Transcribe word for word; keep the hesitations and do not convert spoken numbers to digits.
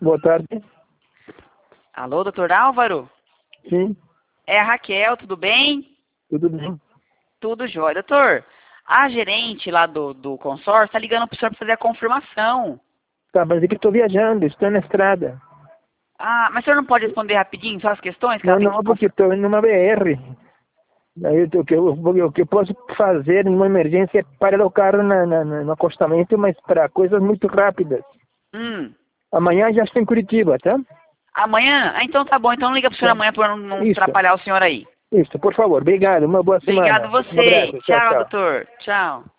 Boa tarde. Alô, doutor Álvaro? Sim, É a Raquel, tudo bem? tudo bem. Tudo jóia. Doutor, a gerente lá do, do consórcio está ligando para o senhor para fazer a confirmação. Tá, mas é que estou viajando, estou na estrada. Ah, mas o senhor não pode responder rapidinho só as questões que Não, ela tem que não, porque estou indo numa B R. Aí, o, que eu, o que eu posso fazer numa emergência é parar o carro na, na, na- no acostamento, mas para coisas muito rápidas. Hum. Amanhã já estou em Curitiba, tá? Amanhã? Ah, então tá bom. Então liga para o senhor Tá. amanhã para não, não Isso, atrapalhar o senhor aí. isso, por favor. Obrigado, uma boa Obrigado semana. Um você. abraço, tchau, Tchau, tchau. doutor. Tchau.